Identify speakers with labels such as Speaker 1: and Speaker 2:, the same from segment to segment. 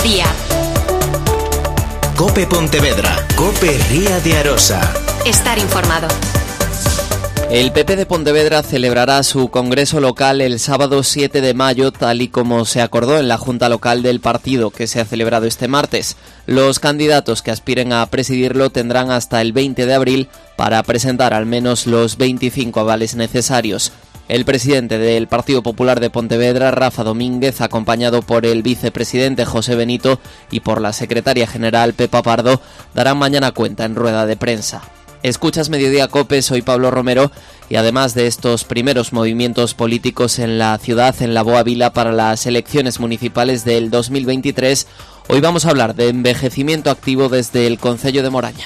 Speaker 1: día.
Speaker 2: COPE Pontevedra, COPE Ría de Arosa.
Speaker 1: Estar informado.
Speaker 3: El PP de Pontevedra celebrará su congreso local el sábado 7 de mayo, tal y como se acordó en la Junta Local del partido, que se ha celebrado este martes. Los candidatos que aspiren a presidirlo tendrán hasta el 20 de abril para presentar al menos los 25 avales necesarios. El presidente del Partido Popular de Pontevedra, Rafa Domínguez, acompañado por el vicepresidente José Benito y por la secretaria general Pepa Pardo, darán mañana cuenta en rueda de prensa. Escuchas Mediodía COPE, soy Pablo Romero y además de estos primeros movimientos políticos en la ciudad, en la Boa Vila para las elecciones municipales del 2023, hoy vamos a hablar de envejecimiento activo desde el Concello de Moraña.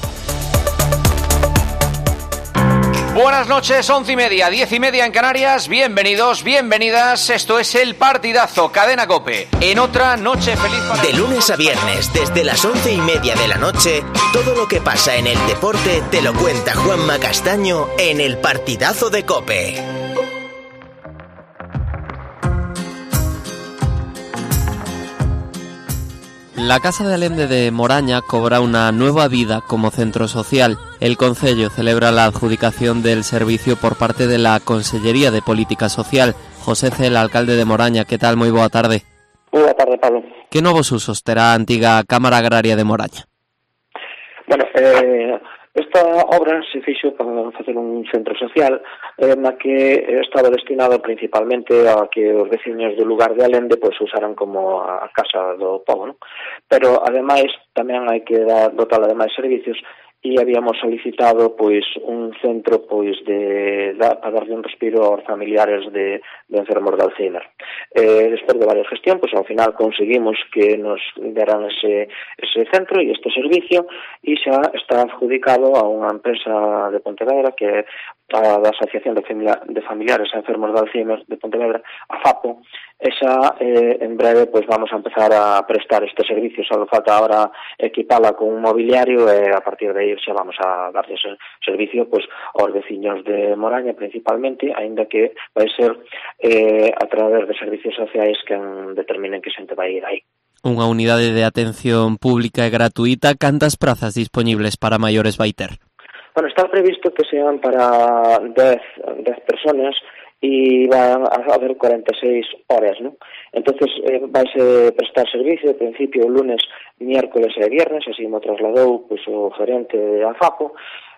Speaker 4: Buenas noches, 11:30, 10:30 en Canarias. Bienvenidos, bienvenidas. Esto es El Partidazo, Cadena COPE. En otra noche feliz para...
Speaker 2: De lunes a viernes, desde las 11:30 de la noche, todo lo que pasa en el deporte te lo cuenta Juanma Castaño en El Partidazo de COPE.
Speaker 3: La Casa de Alende de Moraña cobra una nueva vida como centro social. El Concello celebra la adjudicación del servicio por parte de la Consellería de Política Social. José Cel, alcalde de Moraña, que tal? Moi boa tarde.
Speaker 5: Moi boa tarde, Pablo.
Speaker 3: Que novos usos terá a antiga Cámara Agraria de Moraña?
Speaker 5: Bueno, esta obra se fixo para facer un centro social na que estaba destinado principalmente a que os veciños do lugar de Alende pois usaran como a casa do pobo, non? Pero ademais tamén hai que dotar ademais servicios e habíamos solicitado pois un centro pois para darle un respiro aos familiares de enfermos de Alzheimer. Despois de varias gestión, pois ao final conseguimos que nos deran ese centro e este servicio e xa está adjudicado a unha empresa de Pontevedra que é a da Asociación de Familiares a Enfermos de Alzheimer de Pontevedra, a FAPO. Esa en breve pois vamos a empezar a prestar este servicio, só falta ahora equipala con un mobiliario e a partir de aí xa vamos a darle ese servicio pois aos veciños de Moraña principalmente, aínda que vai ser a través de servicios sociais que determinen que xente vai ir aí.
Speaker 3: Unha unidade de atención pública e gratuita, cantas prazas dispoñibles para maiores vai ter?
Speaker 5: Bueno, está previsto que sean para 10 personas e van a haber 46 horas, ¿no? Entonces, vaise prestar servicio, de principio, lunes, miércoles e viernes, así mo trasladou pues, o gerente de AFAPO.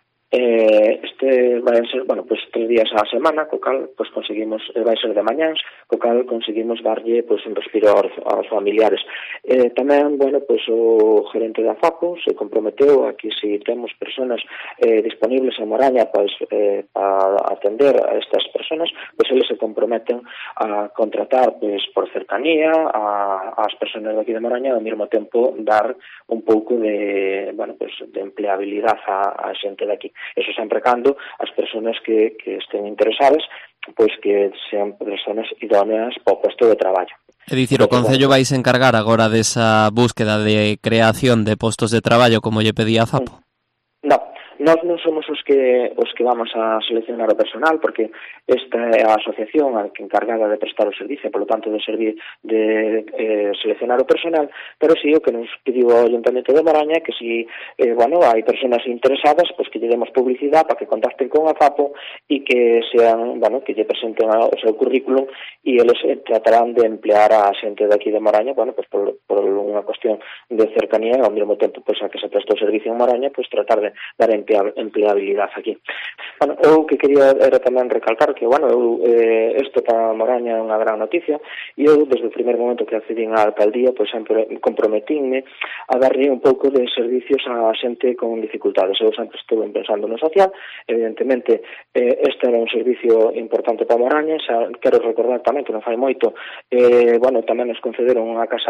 Speaker 5: Este vai ser, bueno, pues 3 días á semana, co cal pues conseguimos, vai ser de mañáns, co cal conseguimos darlle pues un respiro aos familiares. Tamén, bueno, pues o gerente da FAPO se comprometeu a que se temos personas disponibles en Moraña pues, para atender a estas personas, pues eles se comprometen a contratar pues por cercanía ás personas de aquí de Moraña e ao mesmo tempo dar un pouco de, bueno, pues de empleabilidade a xente de aquí. Eso sempre cando as persoas que estén interesadas pois que sean persoas idóneas para o posto de traballo.
Speaker 3: É dicir, o Concello vais encargar agora desa búsqueda de creación de postos de traballo como lle pedía a FAPO?
Speaker 5: Nós non somos os que vamos a seleccionar o personal, porque esta é a asociación a que encargada de prestar o servicio, por lo tanto de servir de seleccionar o personal, pero sí o que nos pediu o Ayuntamiento de Moraña que si bueno, hai persoas interesadas, pues que lle demos publicidade para que contacten con a FAPO e que sean, bueno, que lle presenten o seu currículum e eles tratarán de emplear a xente de aquí de Moraña, bueno, pues por unha cuestión de cercanía e ao mesmo tempo pues a que se presta o servicio en Moraña, pues tratar de dar empleabilidade aquí. Bueno, eu que quería era tamén recalcar que, bueno, isto para Moraña é unha gran noticia e eu, desde o primeiro momento que accedín á alcaldía, pois sempre comprometínme a darlle un pouco de servicios a xente con dificultades. Eu sempre estuve pensando no social, evidentemente este era un servicio importante para Moraña, xa quero recordar tamén que non fai moito, bueno, tamén nos concederon unha casa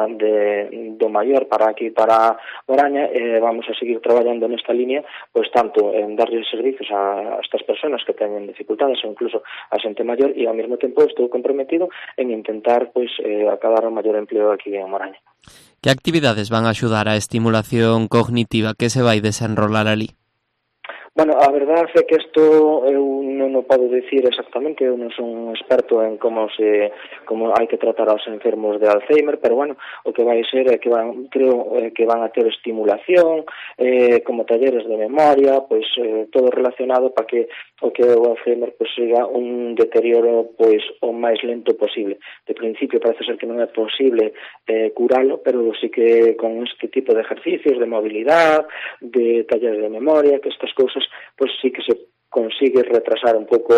Speaker 5: do maior para aquí, para Moraña, vamos a seguir traballando nesta línea, pois tanto en darlle servicios a estas persoas que teñen dificultades ou incluso a xente maior e ao mesmo tempo estou comprometido en intentar pois acabar o maior empleo aquí en Moraña.
Speaker 3: Que actividades van a axudar á estimulación cognitiva que se vai desenrolar ali?
Speaker 5: Bueno, a verdade é que isto eu non o podo dicir exactamente, eu non son experto en como hai que tratar aos enfermos de Alzheimer, pero bueno, o que vai ser é que creo que van a ter estimulación, como talleres de memoria, pois todo relacionado para que o Alzheimer pois siga un deterioro pois o máis lento posible. De principio parece ser que non é posible curalo, pero sí que con este tipo de ejercicios, de movilidade, de talleres de memoria, que estas cousas pues sí que se consigue retrasar un pouco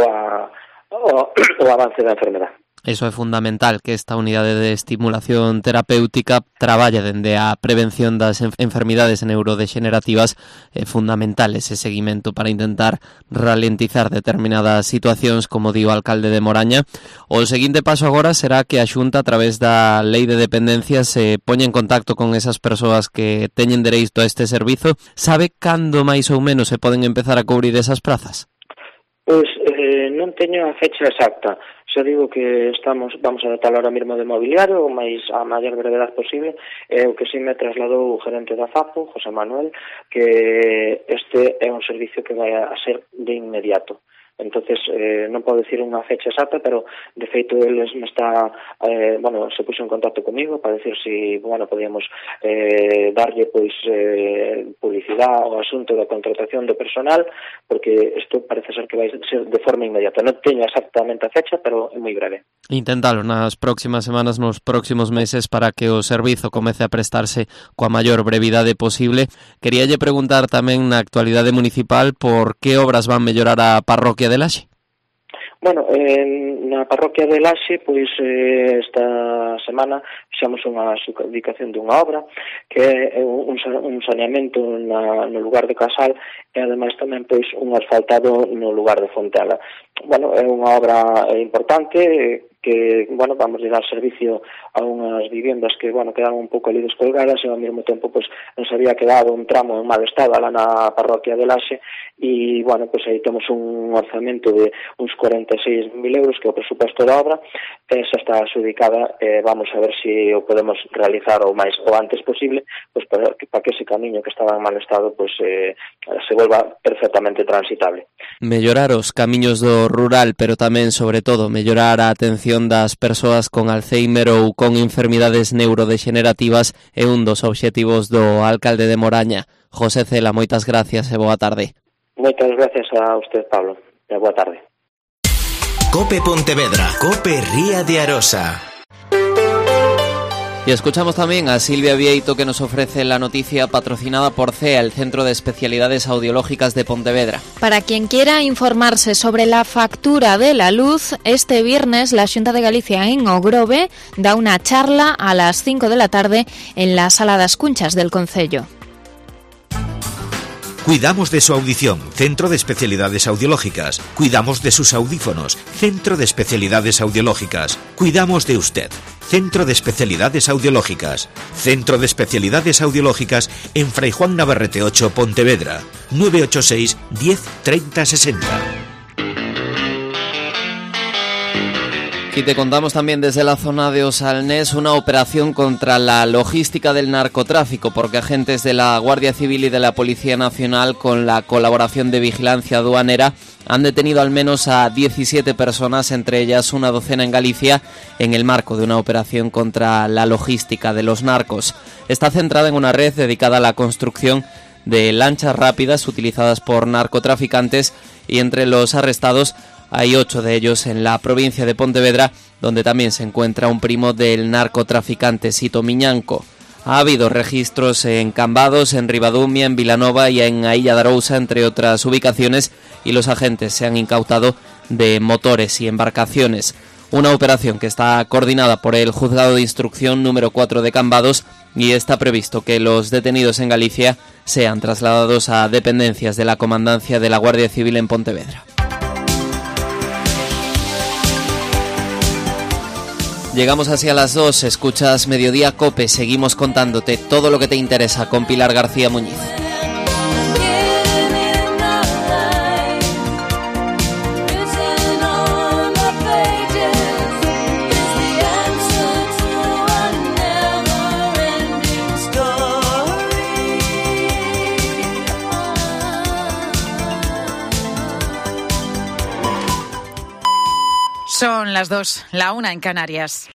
Speaker 5: o avance da enfermedade.
Speaker 3: Eso é fundamental, que esta unidade de estimulación terapéutica traballe dende a prevención das enfermidades neurodexenerativas. É fundamental ese seguimento para intentar ralentizar determinadas situacións, como di o alcalde de Moraña. O seguinte paso agora será que a Xunta, a través da Lei de Dependencia, se poña en contacto con esas persoas que teñen dereito a este servizo. Sabe cando máis ou menos se poden empezar a cubrir esas prazas?
Speaker 5: Pois non teño a fecha exacta. Xa digo que vamos a tratar ahora mesmo de mobiliario o máis a maior brevedade posible. O que si me trasladou o gerente da FAPO, José Manuel, que este é un servicio que vai a ser de inmediato. Entonces, non podo decir unha fecha exacta, pero de feito eles me está, se puso en contacto comigo para decir si, podíamos darlle pois publicidade ao asunto da contratación do personal, porque isto parece ser que vai ser de forma inmediata. Non teño exactamente a fecha, pero é moi breve.
Speaker 3: Intentalo nas próximas semanas, nos próximos meses, para que o servizo comece a prestarse coa maior brevidade posible. Queríalle preguntar tamén na actualidade municipal por que obras van mellorar a parroquia de Laxe.
Speaker 5: Bueno, na parroquia de Laxe, pois esta semana fixamos unha adjudicación dunha obra que é un saneamento no lugar de Casal e ademais tamén pois un asfaltado no lugar de Fontela. Bueno, é unha obra importante que, vamos a dar servicio a unhas viviendas que, quedan un pouco ali descolgadas e ao mesmo tempo, nos había quedado un tramo en mal estado lá na parroquia de Laxe e, aí temos un orzamento de uns 46.000 euros que é o presuposto da obra. Esa está adjudicada, vamos a ver se o podemos realizar o antes posible, para que ese camiño que estaba en mal estado se volva perfectamente transitable.
Speaker 3: Mellorar os camiños do rural, pero tamén, sobre todo, mellorar a atención das persoas con Alzheimer ou con enfermidades neurodexenerativas é un dos obxectivos do alcalde de Moraña. José Cela, moitas gracias e boa tarde.
Speaker 5: Moitas gracias a usted, Pablo, e boa tarde.
Speaker 2: COPE Pontevedra, COPE Ría de Arosa.
Speaker 3: Y escuchamos también a Silvia Vieito, que nos ofrece la noticia patrocinada por CEA, el Centro de Especialidades Audiológicas de Pontevedra.
Speaker 1: Para quien quiera informarse sobre la factura de la luz, este viernes la Xunta de Galicia en Ogrove da una charla a las 5 de la tarde en la Sala das Cunchas del Concello.
Speaker 6: Cuidamos de su audición, Centro de Especialidades Audiológicas. Cuidamos de sus audífonos, Centro de Especialidades Audiológicas. Cuidamos de usted, Centro de Especialidades Audiológicas. Centro de Especialidades Audiológicas en Fray Juan Navarrete 8, Pontevedra. 986 10 30 60.
Speaker 3: Y te contamos también desde la zona de Osalnés una operación contra la logística del narcotráfico, porque agentes de la Guardia Civil y de la Policía Nacional, con la colaboración de Vigilancia Aduanera, han detenido al menos a 17 personas, entre ellas una docena en Galicia, en el marco de una operación contra la logística de los narcos. Está centrada en una red dedicada a la construcción de lanchas rápidas utilizadas por narcotraficantes, y entre los arrestados hay 8 de ellos en la provincia de Pontevedra, donde también se encuentra un primo del narcotraficante Sito Miñanco. Ha habido registros en Cambados, en Ribadumia, en Vilanova y en Ailla de Arousa, entre otras ubicaciones, y los agentes se han incautado de motores y embarcaciones. Una operación que está coordinada por el Juzgado de Instrucción número 4 de Cambados, y está previsto que los detenidos en Galicia sean trasladados a dependencias de la Comandancia de la Guardia Civil en Pontevedra. Llegamos así a las 2, escuchas Mediodía COPE, seguimos contándote todo lo que te interesa con Pilar García Muñiz.
Speaker 7: Son las 2, la 1 en Canarias.